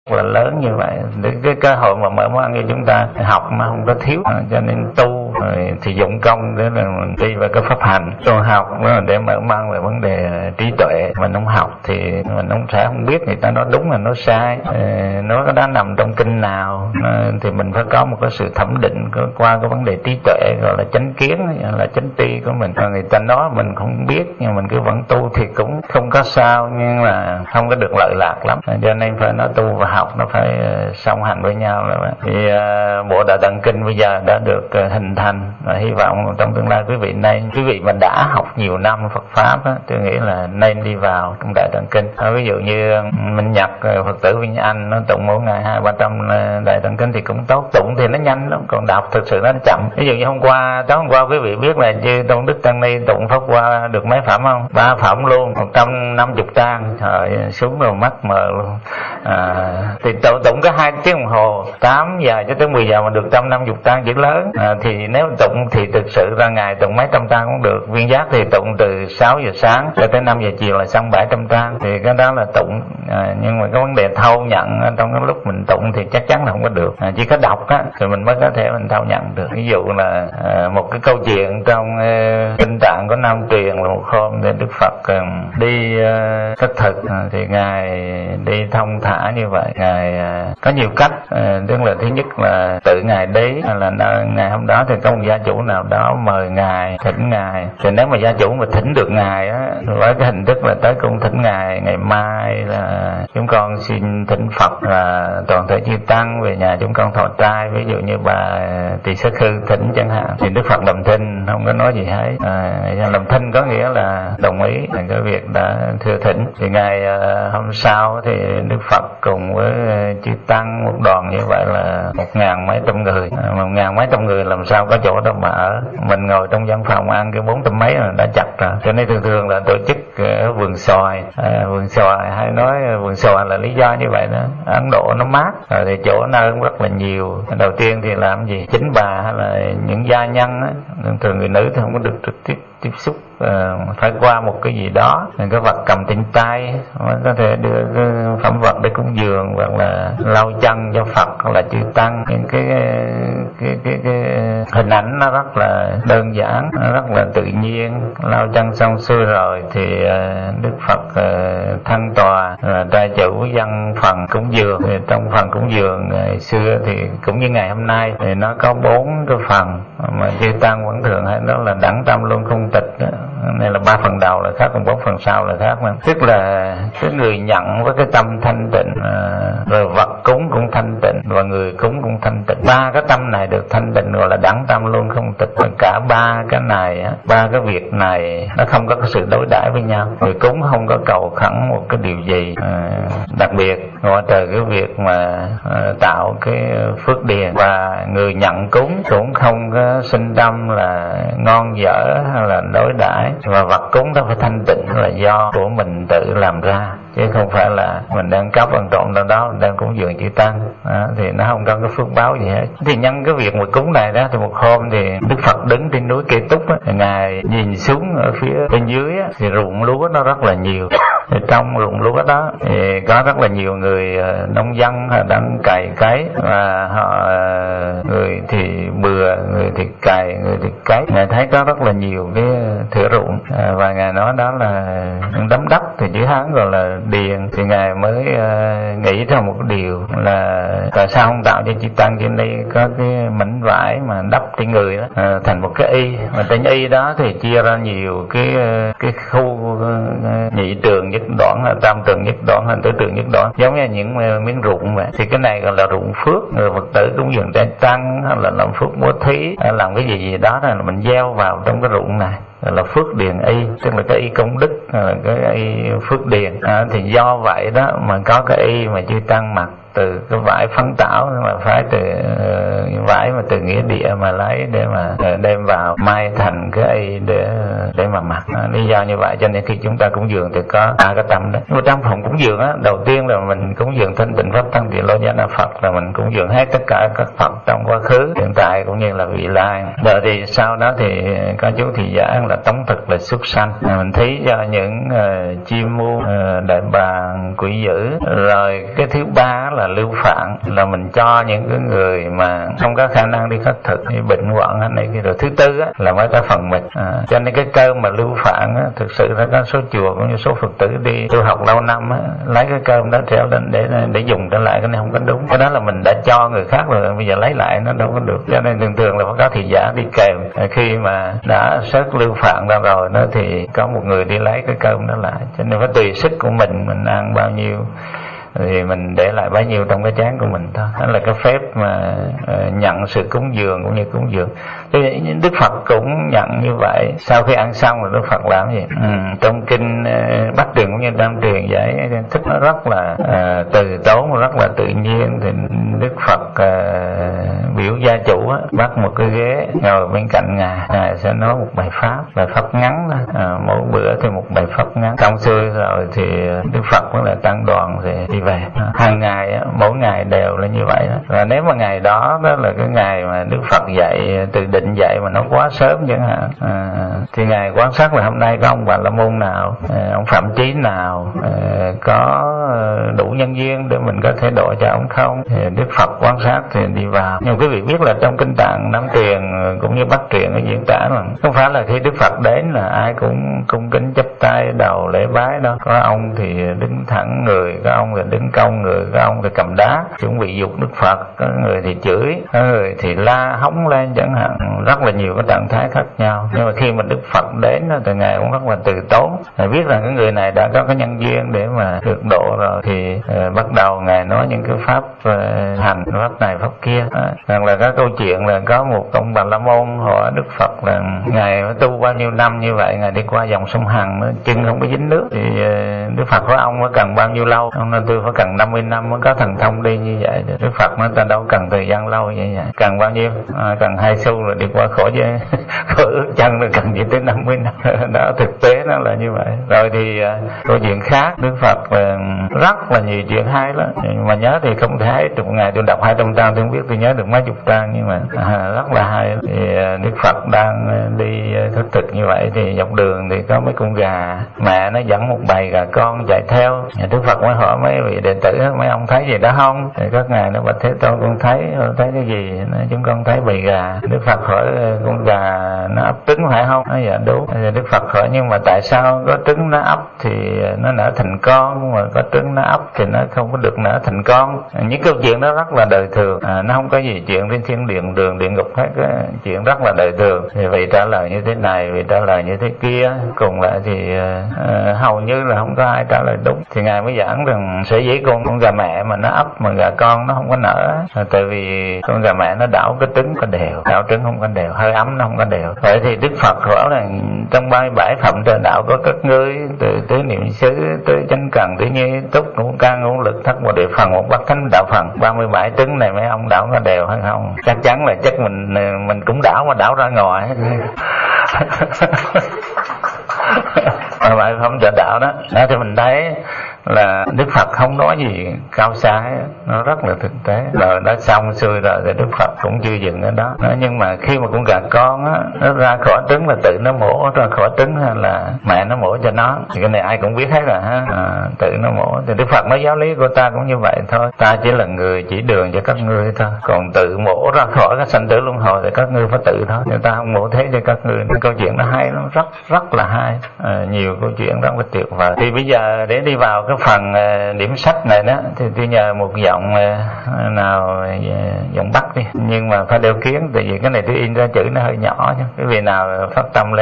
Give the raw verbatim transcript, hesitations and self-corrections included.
là lớn như vậy, để cái cơ hội mà mở mang cho chúng ta học mà không có thiếu, cho nên tu rồi thì dụng công để là mình đi vào cái pháp hành. Còn học đó là để mở mang về vấn đề trí tuệ. Mình không học thì mình không sẽ không biết người ta nói đúng là nói sai, nó có đã nằm trong kinh nào, thì mình phải có một cái sự thẩm định qua cái vấn đề trí tuệ, gọi là chánh kiến, là chánh tri của mình. Người ta nói mình không biết nhưng mình cứ vẫn tu thì cũng không có sao, nhưng mà không có được lợi lạc lắm, cho nên phải nói tu và học nó phải song hành với nhau. Rồi thì uh, bộ Đại Tạng Kinh bây giờ đã được uh, hình thành, và hy vọng trong tương lai quý vị nên quý vị mà đã học nhiều năm Phật pháp á, tôi nghĩ là nên đi vào trong Đại Tạng Kinh. À, ví dụ như Minh Nhật uh, Phật tử Vinh Anh nó tụng mỗi ngày hai ba trăm uh, Đại Tạng Kinh thì cũng tốt, tụng thì nó nhanh lắm, còn đọc thực sự nó chậm. Ví dụ như hôm qua tối hôm qua quý vị biết là như Tôn Đức Tăng Ni tụng pháp qua được mấy phẩm không? Ba phẩm luôn, một trăm năm mươi trang, trời xuống rồi mắt mờ luôn. À, thì tụng tụng có hai tiếng đồng hồ, tám giờ cho tới mười giờ mà được trăm năm mươi trang chữ lớn. À, thì nếu tụng thì thực sự ra ngày tụng mấy trăm trang cũng được. Viên giác thì tụng từ sáu giờ sáng cho tới năm giờ chiều là xong bảy trăm trang, thì cái đó là tụng. À, nhưng mà cái vấn đề thâu nhận trong cái lúc mình tụng thì chắc chắn là không có được. À, chỉ có đọc á thì mình mới có thể mình thâu nhận được. Ví dụ là à, một cái câu chuyện trong uh, kinh tạng của Nam Truyền là một hôm thì Đức Phật uh, đi uh, khất thực, à, thì ngài đi thông thả như vậy. Ngài uh, có nhiều cách, uh, tức là thứ nhất là tự ngài đi, là ngày hôm đó thì có một gia chủ nào đó mời ngài, thỉnh ngài, thì nếu mà gia chủ mà thỉnh được ngài á, với cái hình thức là tới cung thỉnh ngài, ngày mai là chúng con xin thỉnh Phật là toàn thể chư tăng về nhà chúng con thọ trai, ví dụ như bà Tỳ Xá Khư thỉnh chẳng hạn, thì Đức Phật làm thinh, không có nói gì hết. À, làm thinh có nghĩa là đồng ý là cái việc đã thưa thỉnh. Thì ngày uh, hôm sau thì Đức Phật cùng với uh, chư tăng một đoàn như vậy là một ngàn mấy trăm người, à, một ngàn mấy trăm người làm sao có chỗ đâu mà ở. Mình ngồi trong văn phòng ăn cái bốn trăm mấy là đã chặt rồi, cho nên thường thường là tổ chức uh, vườn xoài, à, vườn xoài hay nói vườn xoài là lý do như vậy đó. Ấn Độ nó mát, rồi thì chỗ nơi cũng rất là nhiều. Đầu tiên thì làm gì chính bà hay là những gia nhân á, thường người nữ thì không có được trực tiếp tiếp xúc, uh, phải qua một cái gì đó, cái vật cầm trên tay mới có thể đưa cái phẩm vật để cúng dường, hoặc là lau chân cho Phật hoặc là chư tăng. Những cái cái, cái cái hình ảnh nó rất là đơn giản, nó rất là tự nhiên. Lau chân xong xuôi rồi thì uh, Đức Phật uh, thăng tòa, uh, trai chủ dân phần cúng dường. Thì trong phần cúng dường ngày xưa thì cũng như ngày hôm nay thì nó có bốn cái phần mà chư tăng vẫn thường hay, đó là đẳng tâm luôn không tịch đó. Này là ba phần đầu là khác, còn bốn phần sau là khác mà. Tức là cái người nhận với cái tâm thanh tịnh, à, rồi vật cúng cũng thanh tịnh và người cúng cũng thanh tịnh. Ba cái tâm này được thanh tịnh gọi là đẳng tâm luôn không tịch. Cả ba cái này, ba cái việc này nó không có cái sự đối đãi với nhau. Người cúng không có cầu khẩn một cái điều gì à, đặc biệt ngoài trời cái việc mà à, tạo cái phước điền, và người nhận cúng cũng không có sinh tâm là ngon dở hay là đối đãi, và vật cúng đó phải thanh tịnh là do của mình tự làm ra, chứ không phải là mình đang cấp ăn trộm đâu đó, mình đang cúng dường chư tăng. Đó, thì nó không có cái phước báo gì hết. Thì nhân cái việc mà cúng này đó, thì một hôm thì Đức Phật đứng trên núi Kê Túc á, thì ngài nhìn xuống ở phía bên dưới á, thì ruộng lúa nó rất là nhiều. Thì trong ruộng lúa đó thì có rất là nhiều người nông dân đang cày cấy, và họ người thì bừa, người thì cày, người thì cấy. Ngài thấy có rất là nhiều cái thửa ruộng, à, và ngài nói đó là đấm đất, thì chữ Hán gọi là điền. Thì ngài mới uh, nghĩ ra một cái điều là tại sao không tạo cho chư tăng trên đây có cái mảnh vải mà đắp trên người đó, à, thành một cái y, mà trên y đó thì chia ra nhiều cái cái khu uh, nhị trường nhất đoạn, là tam trường nhất đoạn, hay tứ trường nhất đoạn, giống như những uh, miếng ruộng vậy. Thì cái này gọi là ruộng phước. Người Phật tử cúng dường trai tăng hay là làm phước bố thí, hay làm cái gì gì đó là mình gieo vào trong cái ruộng này, là phước điền y, tức là cái y công đức, là cái y phước điền. À, thì do vậy đó mà có cái y mà chư tăng mặc từ cái vải phấn tảo, mà phải từ uh, vải mà từ nghĩa địa mà lấy để mà uh, đem vào may thành cái y để để mà mặc. À, lý do như vậy cho nên khi chúng ta cúng dường thì có ba cái tâm đó. Nhưng mà trong phòng cúng dường á, đầu tiên là mình cúng dường thanh tịnh pháp tăng kỳ lô gia na Phật, là mình cúng dường hết tất cả các Phật trong quá khứ, hiện tại cũng như là vị lai. Rồi thì sau đó thì có chú thị giả là tống thực là súc sanh. À, mình thấy cho những uh, chim muôn, uh, đại bàng, quỷ dữ. Rồi cái thứ ba là lưu phạn, là mình cho những cái người mà không có khả năng đi khất thực, như bệnh hoạn hay này kia. Rồi thứ tư á, là mới có phần mịch. À, cho nên cái cơm mà lưu phạn á, thực sự là có số chùa cũng như số Phật tử đi tu học lâu năm á, lấy cái cơm đó treo lên để để dùng trở lại, cái này không có đúng. Cái đó là mình đã cho người khác rồi, bây giờ lấy lại nó đâu có được. Cho nên thường thường là phải có thị giả đi kèm. À, khi mà đã sớt lưu phạn ra rồi đó thì có một người đi lấy cái cơm đó lại. Cho nên phải tùy sức của mình, mình ăn bao nhiêu thì mình để lại bấy nhiêu trong cái chén của mình thôi. Đó là cái phép mà uh, nhận sự cúng dường cũng như cúng dường. Thì Đức Phật cũng nhận như vậy. Sau khi ăn xong rồi Đức Phật làm gì? Ừ, trong kinh uh, Bắc Truyền cũng như Tam Truyền vậy, thích nó rất là uh, từ tốn, rất là tự nhiên. Thì Đức Phật uh, biểu gia chủ á, bắt một cái ghế ngồi bên cạnh ngài, ngài sẽ nói một bài pháp, bài pháp ngắn đó. Uh, mỗi bữa thì một bài pháp ngắn. Xong xuôi rồi thì Đức Phật mới lại tăng đoàn thì đi về. Hàng ngày mỗi ngày đều là như vậy đó. Và nếu mà ngày đó đó là cái ngày mà Đức Phật dạy, từ định dạy mà nó quá sớm chẳng hạn, à, thì ngài quan sát là hôm nay có ông Bà La Môn nào, à, ông Phạm Chí nào, à, có đủ nhân duyên để mình có thể độ cho ông không, thì Đức Phật quan sát thì đi vào. Nhưng quý vị biết là trong kinh Tạng Nam Truyền cũng như Bắc Truyền nó diễn tả là không phải là khi Đức Phật đến là ai cũng cung kính chắp tay đầu lễ bái đâu. Có ông thì đứng thẳng người, có ông thì đứng cong người, có ông thì cầm đá chuẩn bị giục Đức Phật, có người thì chửi, có người thì la hống lên chẳng hạn, rất là nhiều cái trạng thái khác nhau. Nhưng mà khi mà Đức Phật đến thì ngài cũng rất là từ tốn, ngài biết rằng cái người này đã có cái nhân duyên để mà được độ rồi thì uh, bắt đầu ngài nói những cái pháp uh, hành, pháp này pháp kia. À, rằng là có câu chuyện là có một ông Bà La Môn hỏi Đức Phật là ngài tu bao nhiêu năm như vậy, ngài đi qua dòng sông Hằng chân không có dính nước, thì uh, Đức Phật hỏi ông có cần bao nhiêu lâu? Ông nói tôi phải cần năm mươi năm mới có thần thông đi như vậy. Đức Phật nói ta đâu cần thời gian lâu vậy vậy. Cần bao nhiêu? À, cần hai xu rồi đi qua khỏi với khỏi ướt chân rồi cần gì tới năm mươi năm. Đó, thực tế nó là như vậy. Rồi thì uh, câu chuyện khác, Đức Phật uh, rất là nhiều chuyện hay lắm, mà nhớ thì không thể hết. Một ngày tôi đọc hai trăm trang tôi không biết tôi nhớ được mấy chục trang, nhưng mà uh, rất là hay. Thì uh, Đức Phật đang uh, đi uh, khất thực như vậy thì dọc đường thì có mấy con gà, mẹ nó dẫn một bầy gà con chạy theo. Đức Phật mới hỏi mấy vị đệ tử, mấy ông thấy gì đó không? Thì các ngài nó bạch Thế Tôn con thấy, thấy cái gì? Nói, chúng con thấy bầy gà. Đức Phật hỏi con gà nó ấp trứng phải không? Nói dạ đúng. Thì Đức Phật hỏi nhưng mà tại sao có trứng nó ấp thì nó nở thành con, mà có trứng nó ấp thì nó không có được nở thành con? Những câu chuyện đó rất là đời thường, à, nó không có gì chuyện trên thiên điện đường địa ngục hết, chuyện rất là đời thường. Thì vị trả lời như thế này, vị trả lời như thế kia, cùng lại thì uh, hầu như là không có ai trả lời đúng. Thì ngài mới giảng rằng sở dĩ con con gà mẹ mà nó ấp mà gà con nó không có nở là tại vì con gà mẹ nó đảo cái trứng có đều, đảo trứng không có đều, hơi ấm nó không có đều. Vậy thì Đức Phật hỏi là trong ba mươi bảy phẩm trời đạo có các ngươi từ tứ niệm xứ tới chánh cần tới như túc ngũ căn ngũ lực thất bộ địa phần một bát thánh đạo phần, ba mươi bảy trứng này mấy ông đảo có đều hay không? Chắc chắn là chắc mình mình cũng đảo mà đảo ra ngoài. ba mươi bảy phẩm trời đạo đó. Đó thì mình thấy là Đức Phật không nói gì cao xa, nó rất là thực tế. Rồi nó xong xuôi rồi thì Đức Phật cũng chưa dừng ở đó. Đó, nhưng mà khi mà con gà con á nó ra khỏi trứng là tự nó mổ ra khỏi trứng hay là mẹ nó mổ cho nó, thì cái này ai cũng biết hết rồi ha. À, tự nó mổ. Thì Đức Phật nói giáo lý của ta cũng như vậy thôi, ta chỉ là người chỉ đường cho các ngươi thôi, còn tự mổ ra khỏi cái sanh tử luân hồi thì các ngươi phải tự thôi, người ta không mổ thế cho các ngươi. Câu chuyện nó hay, nó rất rất là hay. À, nhiều câu chuyện rất là tuyệt vời. Thì bây giờ để đi vào cái phần uh, điểm sách này đó thì tôi nhờ một giọng uh, nào uh, giọng Bắc đi, nhưng mà phải đeo kiến, tại vì cái này tôi in ra chữ nó hơi nhỏ chứ. Cái vị nào phát tâm lên